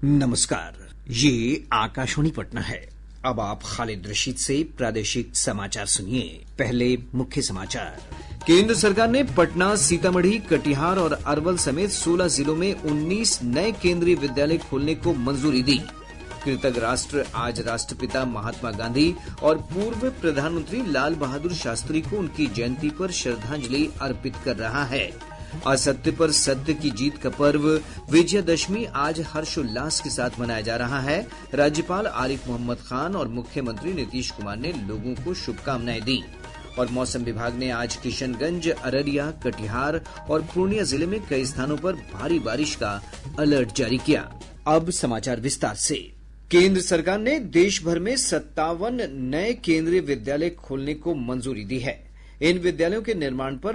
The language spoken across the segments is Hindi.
नमस्कार, ये आकाशवाणी पटना है। अब आप खालिद रशीद से प्रादेशिक समाचार सुनिए। पहले मुख्य समाचार। केंद्र सरकार ने पटना, सीतामढ़ी, कटिहार और अरवल समेत 16 जिलों में 19 नए केंद्रीय विद्यालय खोलने को मंजूरी दी। कृतज्ञ राष्ट्र आज राष्ट्रपिता महात्मा गांधी और पूर्व प्रधानमंत्री लाल बहादुर शास्त्री को उनकी जयंती पर श्रद्धांजलि अर्पित कर रहा है। असत्य पर सत्य की जीत का पर्व विजयादशमी आज हर्षोल्लास के साथ मनाया जा रहा है। राज्यपाल आरिफ मोहम्मद खान और मुख्यमंत्री नीतीश कुमार ने लोगों को शुभकामनाएं दी। और मौसम विभाग ने आज किशनगंज, अररिया, कटिहार और पूर्णिया जिले में कई स्थानों पर भारी बारिश का अलर्ट जारी किया। अब समाचार विस्तार से। केंद्र सरकार ने देश भर में 57 नए केंद्रीय विद्यालय खोलने को मंजूरी दी है। इन विद्यालयों के निर्माण पर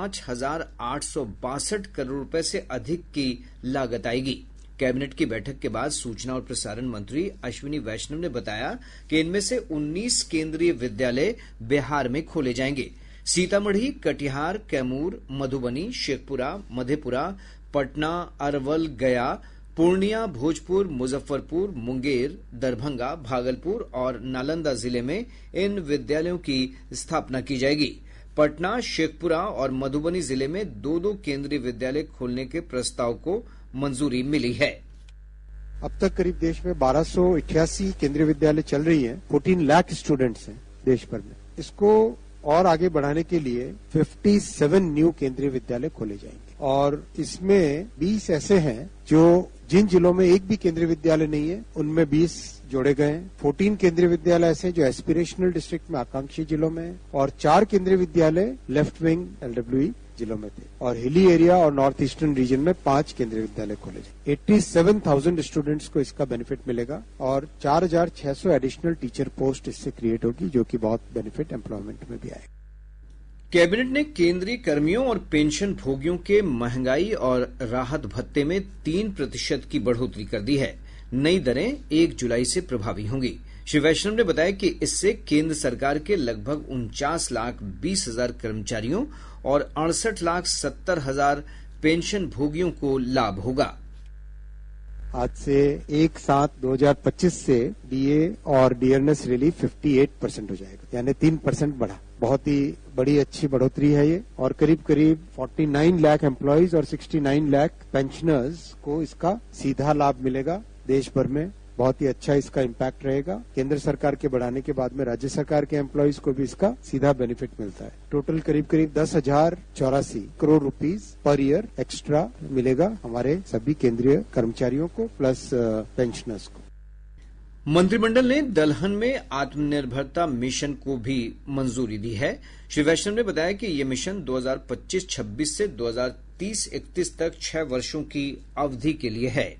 5,862 करोड़ रुपए से अधिक की लागत आएगी। कैबिनेट की बैठक के बाद सूचना और प्रसारण मंत्री अश्विनी वैष्णव ने बताया कि इनमें से 19 केंद्रीय विद्यालय बिहार में खोले जाएंगे। सीतामढ़ी, कटिहार, कैमूर, मधुबनी, शेखपुरा, मधेपुरा, पटना, अरवल, गया, पूर्णिया, भोजपुर, मुजफ्फरपुर, मुंगेर, दरभंगा, भागलपुर और नालंदा जिले में इन विद्यालयों की स्थापना की जाएगी। पटना, शेखपुरा और मधुबनी जिले में 2-2 केंद्रीय विद्यालय खोलने के प्रस्ताव को मंजूरी मिली है। अब तक करीब देश में 1288 केंद्रीय विद्यालय चल रही हैं। 14 लाख स्टूडेंट्स हैं देश भर में। इसको और आगे बढ़ाने के लिए 57 न्यू केंद्रीय विद्यालय खोले जाएंगे और इसमें 20 ऐसे हैं जो जिन जिलों में एक भी केंद्रीय विद्यालय नहीं है उनमें 20 जोड़े गए हैं। 14 केंद्रीय विद्यालय ऐसे जो एस्पिरेशनल डिस्ट्रिक्ट में आकांक्षी जिलों में है और 4 केंद्रीय विद्यालय लेफ्ट विंग LWE जिलों में थे और हिली एरिया और नॉर्थ ईस्टर्न रीजन में 5 केंद्रीय विद्यालय खोले जाए। 87,000 स्टूडेंट्स को इसका बेनिफिट मिलेगा और 4,600 एडिशनल टीचर पोस्ट इससे क्रिएट होगी, जो कि बहुत बेनिफिट एम्प्लॉयमेंट में भी आएगा। कैबिनेट ने केंद्रीय कर्मियों और पेंशन भोगियों के महंगाई और राहत भत्ते में 3% की बढ़ोतरी कर दी है। नई दरें 1 जुलाई से प्रभावी होंगी। श्री वैष्णव ने बताया कि इससे केंद्र सरकार के लगभग 49,20,000 कर्मचारियों और 68,70,000 पेंशन भोगियों को लाभ होगा। आज से 1/7/2025 से DA और DNS रिलीफ 58% हो जाएगा, यानी 3% बढ़ा। बहुत ही बड़ी अच्छी बढ़ोतरी है ये और करीब 49 लाख एम्प्लॉयज और 69 लाख पेंशनर्स को इसका सीधा लाभ मिलेगा। देश भर में बहुत ही अच्छा इसका इम्पैक्ट रहेगा। केंद्र सरकार के बढ़ाने के बाद में राज्य सरकार के एम्प्लॉयज को भी इसका सीधा बेनिफिट मिलता है। टोटल करीब 10,084 crore rupees per year extra मिलेगा हमारे सभी केंद्रीय कर्मचारियों को प्लस पेंशनर्स को। मंत्रिमंडल ने दलहन में आत्मनिर्भरता मिशन को भी मंजूरी दी है। श्री वैष्णव ने बताया कि यह मिशन 2025-26 से 2030-31 तक 6 वर्षों की अवधि के लिए है।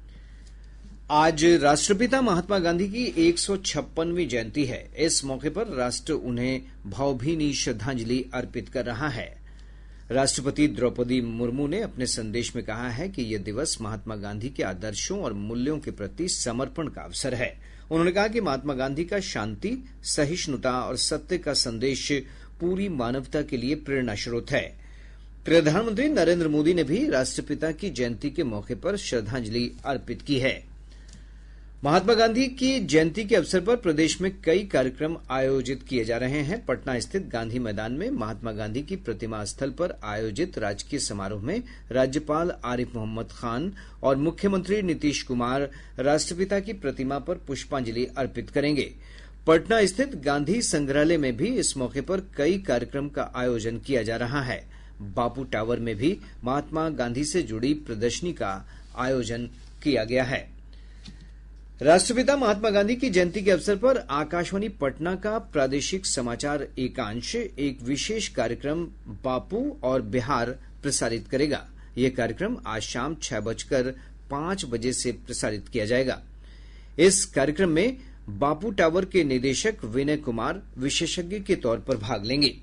आज राष्ट्रपिता महात्मा गांधी की 156वीं जयंती है। इस मौके पर राष्ट्र उन्हें भावभीनी श्रद्धांजलि अर्पित कर रहा है। राष्ट्रपति द्रौपदी मुर्मू ने अपने संदेश में कहा है कि यह दिवस महात्मा गांधी के आदर्शों और मूल्यों के प्रति समर्पण का अवसर है। उन्होंने कहा कि महात्मा गांधी का शांति, सहिष्णुता और सत्य का संदेश पूरी मानवता के लिए प्रेरणा स्रोत है। प्रधानमंत्री नरेंद्र मोदी ने भी राष्ट्रपिता की जयंती के मौके पर श्रद्धांजलि अर्पित की है। महात्मा गांधी की जयंती के अवसर पर प्रदेश में कई कार्यक्रम आयोजित किए जा रहे हैं। पटना स्थित गांधी मैदान में महात्मा गांधी की प्रतिमा स्थल पर आयोजित राजकीय समारोह में राज्यपाल आरिफ मोहम्मद खान और मुख्यमंत्री नीतीश कुमार राष्ट्रपिता की प्रतिमा पर पुष्पांजलि अर्पित करेंगे। पटना स्थित गांधी संग्रहालय में भी इस मौके पर कई कार्यक्रम का आयोजन किया जा रहा है। बापू टावर में भी महात्मा गांधी से जुड़ी प्रदर्शनी का आयोजन किया गया है। राष्ट्रपिता महात्मा गांधी की जयंती के अवसर पर आकाशवाणी पटना का प्रादेशिक समाचार एकांश एक विशेष कार्यक्रम बापू और बिहार प्रसारित करेगा। यह कार्यक्रम आज शाम 6:05 बजे से प्रसारित किया जाएगा। इस कार्यक्रम में बापू टावर के निदेशक विनय कुमार विशेषज्ञ के तौर पर भाग लेंगे।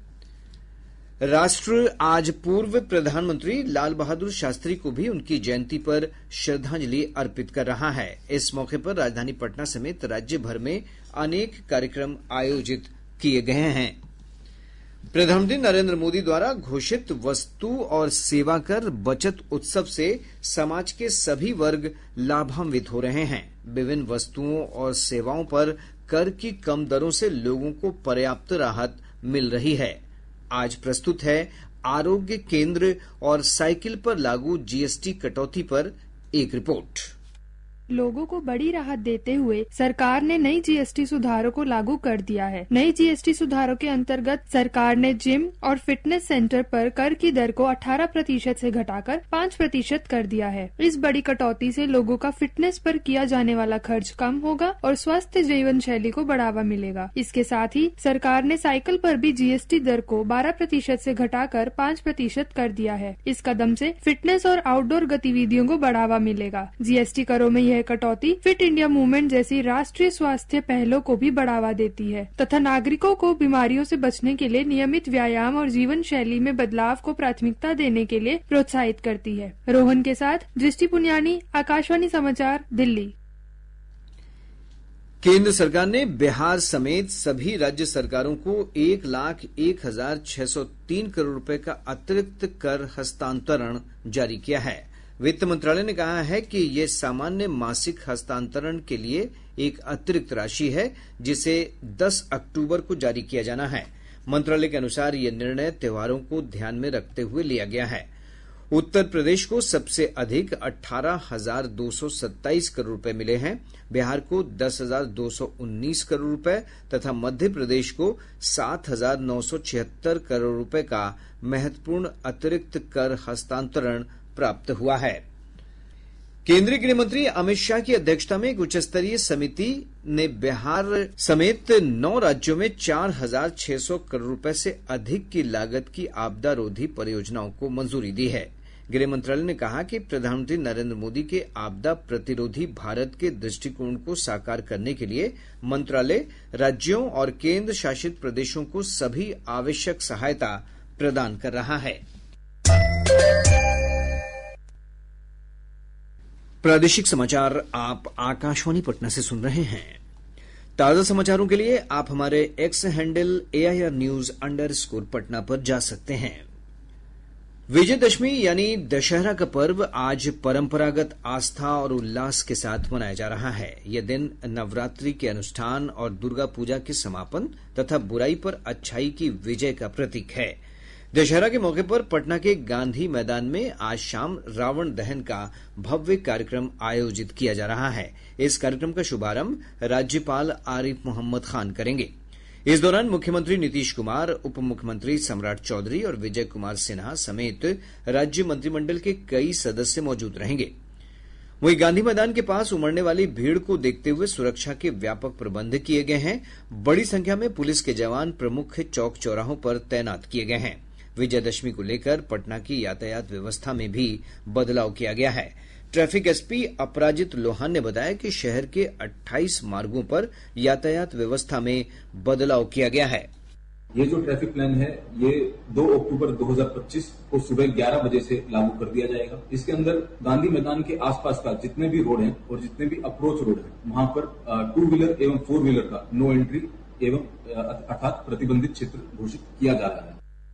राष्ट्र आज पूर्व प्रधानमंत्री लाल बहादुर शास्त्री को भी उनकी जयंती पर श्रद्धांजलि अर्पित कर रहा है। इस मौके पर राजधानी पटना समेत राज्य भर में अनेक कार्यक्रम आयोजित किए गए हैं। प्रधानमंत्री नरेंद्र मोदी द्वारा घोषित वस्तु और सेवा कर बचत उत्सव से समाज के सभी वर्ग लाभान्वित हो रहे हैं। विभिन्न वस्तुओं और सेवाओं पर कर की कम दरों से लोगों को पर्याप्त राहत मिल रही है। आज प्रस्तुत है आरोग्य केंद्र और साइकिल पर लागू जीएसटी कटौती पर एक रिपोर्ट। लोगों को बड़ी राहत देते हुए सरकार ने नई जीएसटी सुधारों को लागू कर दिया है। नई जीएसटी सुधारों के अंतर्गत सरकार ने जिम और फिटनेस सेंटर पर कर की दर को 18% से घटाकर 5% कर दिया है। इस बड़ी कटौती से लोगों का फिटनेस पर किया जाने वाला खर्च कम होगा और स्वस्थ जीवन शैली को बढ़ावा मिलेगा। इसके साथ ही सरकार ने साइकिल पर भी जीएसटी दर को 12% से घटाकर 5% कर दिया है। इस कदम से फिटनेस और आउटडोर गतिविधियों को बढ़ावा मिलेगा। जीएसटी करों में कटौती फिट इंडिया मूवमेंट जैसी राष्ट्रीय स्वास्थ्य पहलों को भी बढ़ावा देती है तथा नागरिकों को बीमारियों से बचने के लिए नियमित व्यायाम और जीवन शैली में बदलाव को प्राथमिकता देने के लिए प्रोत्साहित करती है। रोहन के साथ दृष्टि पुनियानी, आकाशवाणी समाचार, दिल्ली। केंद्र सरकार ने बिहार समेत सभी राज्य सरकारों को 1,01,603 करोड़ रुपए का अतिरिक्त कर हस्तांतरण जारी किया है। वित्त मंत्रालय ने कहा है कि ये सामान्य मासिक हस्तांतरण के लिए एक अतिरिक्त राशि है जिसे 10 अक्टूबर को जारी किया जाना है। मंत्रालय के अनुसार ये निर्णय त्योहारों को ध्यान में रखते हुए लिया गया है। उत्तर प्रदेश को सबसे अधिक 18,227 करोड़ रुपए मिले हैं, बिहार को 10,219 करोड़ रुपए तथा मध्य प्रदेश को 7,976 करोड़ रुपए का महत्वपूर्ण अतिरिक्त कर हस्तांतरण प्राप्त हुआ है। केंद्रीय गृह मंत्री अमित शाह की अध्यक्षता में एक उच्चस्तरीय समिति ने बिहार समेत 9 राज्यों में 4,600 करोड़ रुपए से अधिक की लागत की आपदा रोधी परियोजनाओं को मंजूरी दी है। गृह मंत्रालय ने कहा कि प्रधानमंत्री नरेंद्र मोदी के आपदा प्रतिरोधी भारत के दृष्टिकोण को साकार करने के लिए मंत्रालय राज्यों और केंद्र शासित प्रदेशों को सभी आवश्यक सहायता प्रदान कर रहा है। प्रादेशिक समाचार आप आकाशवाणी पटना से सुन रहे हैं। ताजा समाचारों के लिए आप हमारे एक्स हैंडल AIR_News पटना पर जा सकते हैं। विजयदशमी यानी दशहरा का पर्व आज परंपरागत आस्था और उल्लास के साथ मनाया जा रहा है। यह दिन नवरात्रि के अनुष्ठान और दुर्गा पूजा के समापन तथा बुराई पर अच्छाई की विजय का प्रतीक है। दशहरा के मौके पर पटना के गांधी मैदान में आज शाम रावण दहन का भव्य कार्यक्रम आयोजित किया जा रहा है। इस कार्यक्रम का शुभारंभ राज्यपाल आरिफ मोहम्मद खान करेंगे। इस दौरान मुख्यमंत्री नीतीश कुमार, उप मुख्यमंत्री सम्राट चौधरी और विजय कुमार सिन्हा समेत राज्य मंत्रिमंडल के कई सदस्य मौजूद रहेंगे। वहीं गांधी मैदान के पास उमड़ने वाली भीड़ को देखते हुए सुरक्षा के व्यापक प्रबंध किए गए हैं। बड़ी संख्या में पुलिस के जवान प्रमुख चौक चौराहों पर तैनात किए गए हैं। विजयदशमी को लेकर पटना की यातायात व्यवस्था में भी बदलाव किया गया है। ट्रैफिक एसपी अपराजित लोहान ने बताया कि शहर के 28 मार्गों पर यातायात व्यवस्था में बदलाव किया गया है। ये जो ट्रैफिक प्लान है ये 2 अक्टूबर 2025 को सुबह 11 बजे से लागू कर दिया जाएगा। इसके अंदर गांधी मैदान के आसपास का जितने भी रोड हैं और जितने भी अप्रोच रोड हैं वहां पर 2 व्हीलर एवं 4 व्हीलर का नो एंट्री एवं अर्थात प्रतिबंधित क्षेत्र घोषित किया जा रहा है।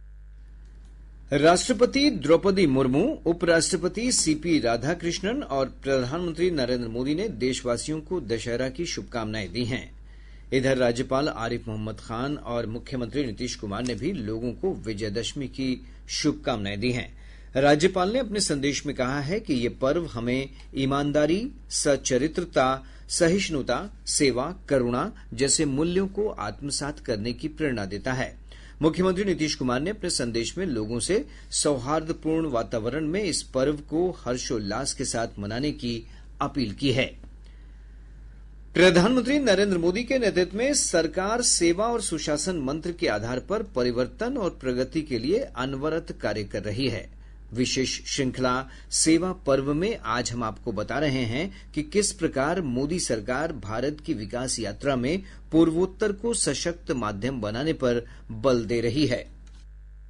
राष्ट्रपति द्रौपदी मुर्मू, उपराष्ट्रपति सीपी राधाकृष्णन और प्रधानमंत्री नरेंद्र मोदी ने देशवासियों को दशहरा की शुभकामनाएं दी हैं। इधर राज्यपाल आरिफ मोहम्मद खान और मुख्यमंत्री नीतीश कुमार ने भी लोगों को विजयदशमी की शुभकामनाएं दी हैं। राज्यपाल ने अपने संदेश में कहा है कि ये पर्व हमें ईमानदारी, सच्चरित्रता, सहिष्णुता, सेवा, करुणा जैसे मूल्यों को आत्मसात करने की प्रेरणा देता है। मुख्यमंत्री नीतीश कुमार ने अपने संदेश में लोगों से सौहार्दपूर्ण वातावरण में इस पर्व को हर्षोल्लास के साथ मनाने की अपील की है। प्रधानमंत्री नरेंद्र मोदी के नेतृत्व में सरकार सेवा और सुशासन मंत्र के आधार पर परिवर्तन और प्रगति के लिए अनवरत कार्य कर रही है। विशेष श्रृंखला सेवा पर्व में आज हम आपको बता रहे हैं कि किस प्रकार मोदी सरकार भारत की विकास यात्रा में पूर्वोत्तर को सशक्त माध्यम बनाने पर बल दे रही है।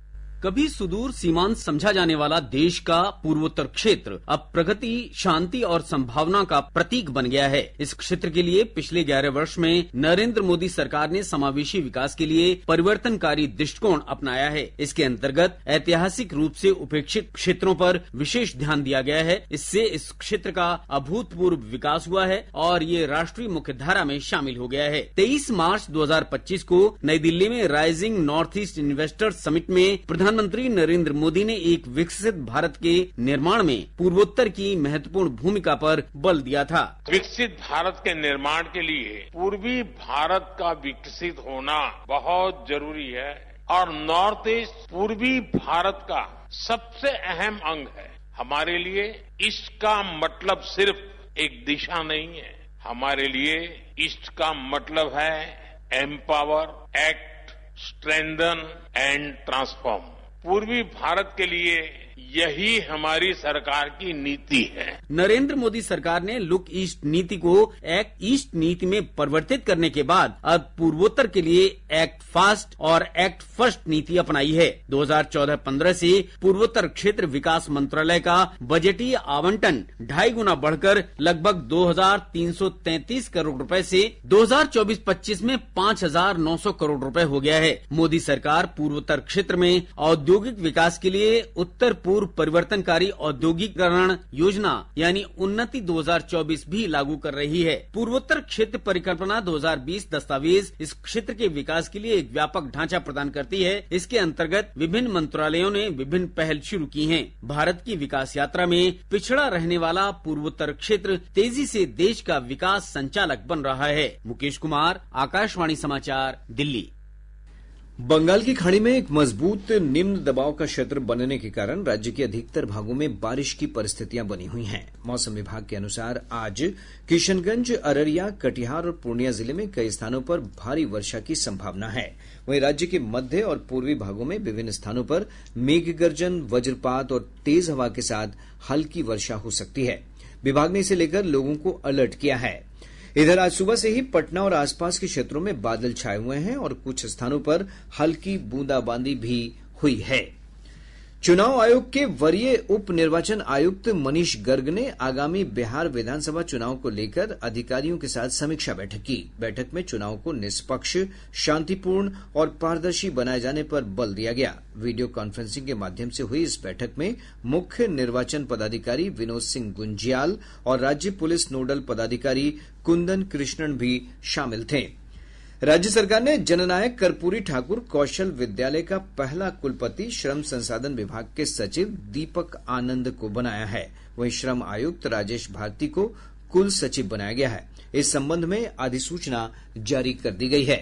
कभी सुदूर सीमांत समझा जाने वाला देश का पूर्वोत्तर क्षेत्र अब प्रगति, शांति और संभावना का प्रतीक बन गया है। इस क्षेत्र के लिए पिछले 11 वर्ष में नरेंद्र मोदी सरकार ने समावेशी विकास के लिए परिवर्तनकारी दृष्टिकोण अपनाया है। इसके अंतर्गत ऐतिहासिक रूप से उपेक्षित क्षेत्रों पर विशेष ध्यान दिया गया है। इससे इस क्षेत्र का अभूतपूर्व विकास हुआ है और ये राष्ट्रीय मुख्यधारा में शामिल हो गया है। 23 मार्च 2025 को नई दिल्ली में rising North East investors summit में प्रधानमंत्री नरेंद्र मोदी ने एक विकसित भारत के निर्माण में पूर्वोत्तर की महत्वपूर्ण भूमिका पर बल दिया था। विकसित भारत के निर्माण के लिए पूर्वी भारत का विकसित होना बहुत जरूरी है और नॉर्थ ईस्ट पूर्वी भारत का सबसे अहम अंग है। हमारे लिए ईस्ट का मतलब सिर्फ एक दिशा नहीं है, हमारे लिए ईस्ट का मतलब है empower, act, strengthen and transform. पूर्वी भारत के लिए यही हमारी सरकार की नीति है। नरेंद्र मोदी सरकार ने लुक ईस्ट नीति को एक्ट ईस्ट नीति में परिवर्तित करने के बाद अब पूर्वोत्तर के लिए एक्ट फास्ट और एक्ट फर्स्ट नीति अपनाई है। 2014-15 से पूर्वोत्तर क्षेत्र विकास मंत्रालय का बजटीय आवंटन 2.5 गुना बढ़कर लगभग 2,333 करोड़ रुपए से 2024-25 में 5,900 करोड़ रुपए हो गया है। मोदी सरकार पूर्वोत्तर क्षेत्र में औद्योगिक विकास के लिए उत्तर पूर्व परिवर्तनकारी औद्योगिकरण योजना यानी उन्नति 2024 भी लागू कर रही है। पूर्वोत्तर क्षेत्र परिकल्पना 2020 दस्तावेज इस क्षेत्र के विकास के लिए एक व्यापक ढांचा प्रदान करती है। इसके अंतर्गत विभिन्न मंत्रालयों ने विभिन्न पहल शुरू की हैं। भारत की विकास यात्रा में पिछड़ा रहने वाला पूर्वोत्तर क्षेत्र तेजी से देश का विकास संचालक बन रहा है। मुकेश कुमार, आकाशवाणी समाचार, दिल्ली। बंगाल की खाड़ी में एक मजबूत निम्न दबाव का क्षेत्र बनने के कारण राज्य के अधिकतर भागों में बारिश की परिस्थितियां बनी हुई हैं। मौसम विभाग के अनुसार आज किशनगंज, अररिया, कटिहार और पूर्णिया जिले में कई स्थानों पर भारी वर्षा की संभावना है। वहीं राज्य के मध्य और पूर्वी भागों में विभिन्न स्थानों पर मेघ गर्जन, वज्रपात और तेज हवा के साथ हल्की वर्षा हो सकती है। विभाग ने इसे लेकर लोगों को अलर्ट किया है। इधर आज सुबह से ही पटना और आसपास के क्षेत्रों में बादल छाए हुए हैं और कुछ स्थानों पर हल्की बूंदाबांदी भी हुई है। चुनाव आयोग के वरीय उप निर्वाचन आयुक्त मनीष गर्ग ने आगामी बिहार विधानसभा चुनाव को लेकर अधिकारियों के साथ समीक्षा बैठक की। बैठक में चुनाव को निष्पक्ष, शांतिपूर्ण और पारदर्शी बनाए जाने पर बल दिया गया। वीडियो कॉन्फ्रेंसिंग के माध्यम से हुई इस बैठक में मुख्य निर्वाचन पदाधिकारी विनोद सिंह गुंजियाल और राज्य पुलिस नोडल पदाधिकारी कुंदन कृष्णन भी शामिल थे। राज्य सरकार ने जननायक कर्पूरी ठाकुर कौशल विद्यालय का पहला कुलपति श्रम संसाधन विभाग के सचिव दीपक आनंद को बनाया है। वहीं श्रम आयुक्त राजेश भारती को कुल सचिव बनाया गया है। इस संबंध में अधिसूचना जारी कर दी गई है।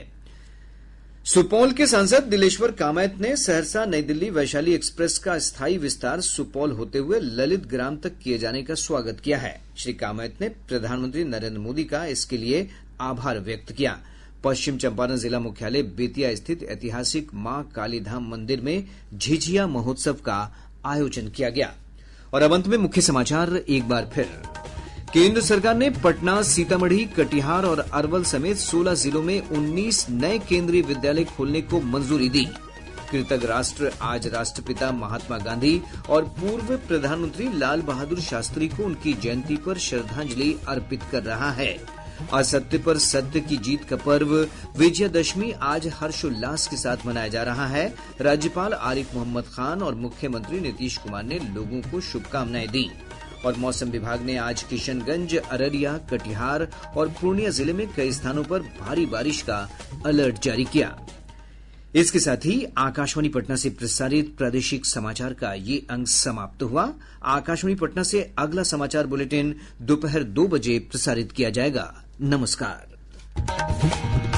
सुपौल के सांसद दिलेश्वर कामैत ने सहरसा नई दिल्ली वैशाली एक्सप्रेस का स्थायी विस्तार सुपौल होते हुए ललित ग्राम तक किए जाने का स्वागत किया है। श्री कामैत ने प्रधानमंत्री नरेंद्र मोदी का इसके लिए आभार व्यक्त किया। पश्चिम चंपारण जिला मुख्यालय बेतिया स्थित ऐतिहासिक मां कालीधाम मंदिर में झिझिया महोत्सव का आयोजन किया गया। और अब अंत में मुख्य समाचार एक बार फिर। केंद्र सरकार ने पटना, सीतामढ़ी, कटिहार और अरवल समेत 16 जिलों में 19 नए केंद्रीय विद्यालय खोलने को मंजूरी दी। कृतज्ञ राष्ट्र आज राष्ट्रपिता महात्मा गांधी और पूर्व प्रधानमंत्री लाल बहादुर शास्त्री को उनकी जयंती पर श्रद्धांजलि अर्पित कर रहा है। असत्य पर सत्य की जीत का पर्व विजयादशमी आज हर्षोल्लास के साथ मनाया जा रहा है। राज्यपाल आरिफ मोहम्मद खान और मुख्यमंत्री नीतीश कुमार ने लोगों को शुभकामनाएं दी। और मौसम विभाग ने आज किशनगंज, अररिया, कटिहार और पूर्णिया जिले में कई स्थानों पर भारी बारिश का अलर्ट जारी किया। इसके साथ ही आकाशवाणी पटना से प्रसारित प्रादेशिक समाचार का ये अंक समाप्त हुआ। आकाशवाणी पटना से अगला समाचार बुलेटिन दोपहर 2 बजे प्रसारित किया जाएगा। नमस्कार।